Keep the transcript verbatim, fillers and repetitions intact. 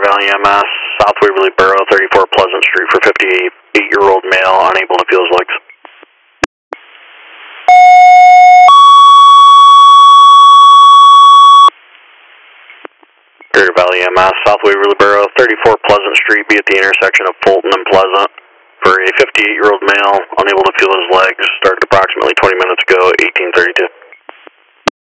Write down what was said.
Valley M S, South Waverly Borough, thirty-four Pleasant Street for fifty-eight-year-old male, unable to feel his legs. Greater Valley M S, South Waverly Borough, thirty-four Pleasant Street, be at the intersection of Fulton and Pleasant for a fifty-eight-year-old male, unable to feel his legs, started approximately twenty minutes ago, eighteen thirty-two.